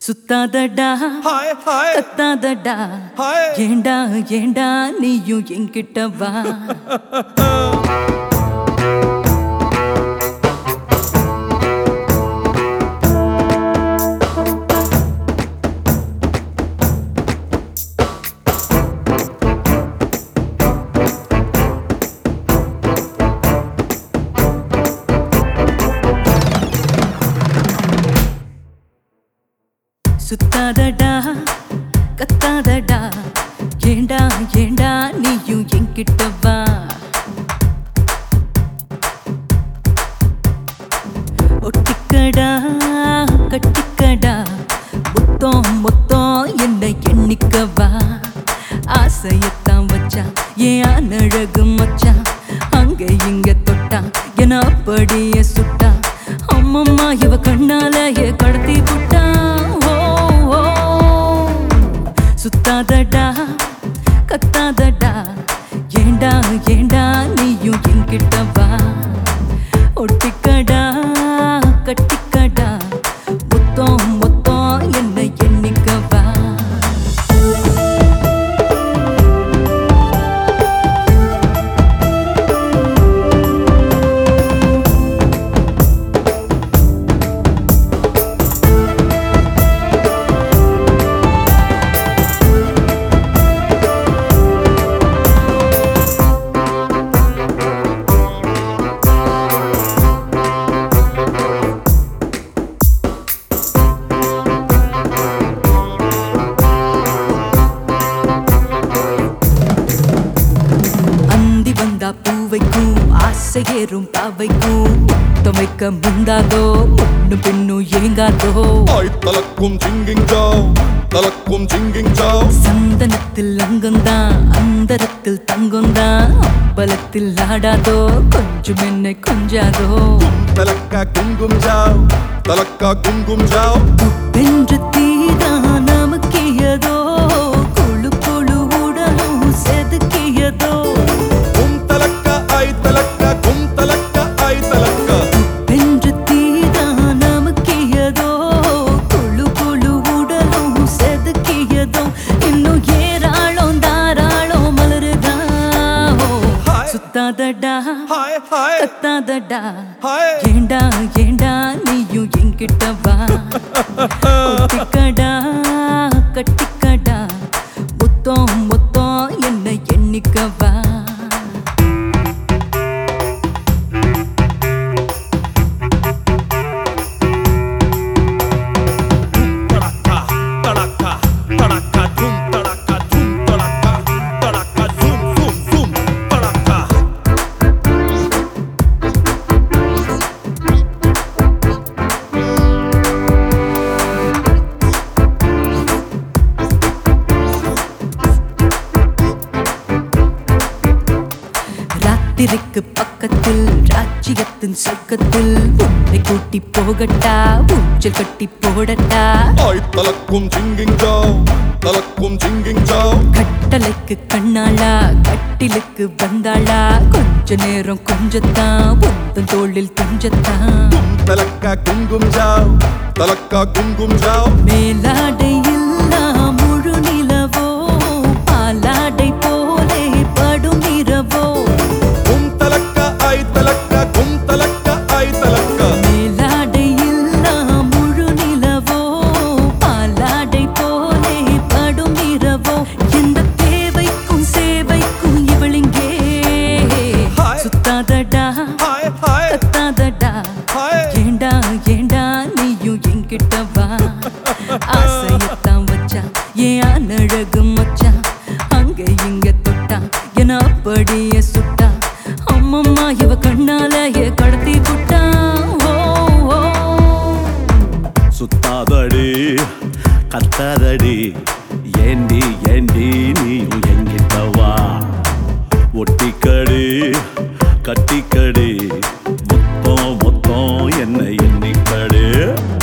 சுத்தாதடா கத்தாதடா ஏண்டா ஏண்டா நீயும் என்கிட்ட வா சுத்தாதடா கத்தாதடா ஏண்டா ஏண்டா நீயும் என்கிட்ட வா ஒட்டிக்கடா கட்டிக்கடா மொத்தம் மொத்தம் என்னை எண்ணிக்கவா ஆசையத்தான் வச்சா ஏன் அழகு மச்சா அங்க இங்க தொட்டா என அப்படியே சுட்டா அம்மம்மா இவ கண்ணாலேயே கடத்தி புட்டா சுத்தாதடா கத்தாதடா ஏண்டா ஏண்டா நீயும் என்கிட்ட வா ஒட்டிக்கடா கட்டிக்கடா மொத்தம் மொத்தம் என்னை எண்ணிக்கவா பூவைக்கும் ஆசையேறும் பாவைக்கும் முத்தம் வைக்க முந்தாதோ முன்னு பின்னும் ஏங்காதோ தலக்கும் சிங்கிங் ஜாவ் சந்தனத்தில் அங்கம்தான் அந்தரத்தில் தங்கம்தான் அம்பலத்தில் ஆடாதோ கொஞ்சம் என்னை கொஞ்சாதோ தலக்கா குங்கும் ஜாவ் வென்று தீதான் நமக்கியதோ குழு குழு உடலும் செதுக்கியதோ சுத்தாதடா கத்தாதடா ஏண்டா ஏண்டா நீயும் என்கிட்ட வா ஒட்டிக்கடா கட்டிக்கடா மொத்தம் மொத்தம் என்னை எண்ணிக்கவா திரைக்கு பக்கத்தில் ராஜ்யத்தின் சொர்க்கத்தில் உன்னை கூட்டி போகட்டா ஊஞ்சல் கட்டி போடட்டா தலக்கும் சிங்கிங் ஜாவ் கட்டளைக்கு கண்ணாளா கட்டிலுக்கு வந்தாளா கொஞ்ச நேரம் கொஞ்சத்தான் உந்தன் தோளில் துஞ்சத்தான் தலக்கா குங்கும் ஜாவ் மேலாடை இல்லா முழு நிலவோ பாலாடை போலே படும் இரவோ மேலாடை இல்லா முழு நிலவோ பாலாடை போலே படும் இரவோ எந்த தேவைக்கும் சேவைக்கும் இவளிங்கே சுத்தாதடா கத்தாதடா ஏண்டா ஏண்டா நீயும் என்கிட்ட வா ஆசையத்தான் வச்சா ஏன் அழகு மச்சா அங்க இங்க தொட்டா என அப்படியே சுட்டா அம்மம்மா இவ கண்ணாலேயே கடத்தி புட்டா சுத்தாதடி கத்தாதடி ஏண்டி நீயும் என்கிட்ட வா ஒட்டிக்கடி கட்டிக்கடி மொத்தம் மொத்தம் என்னை எண்ணிக்கடி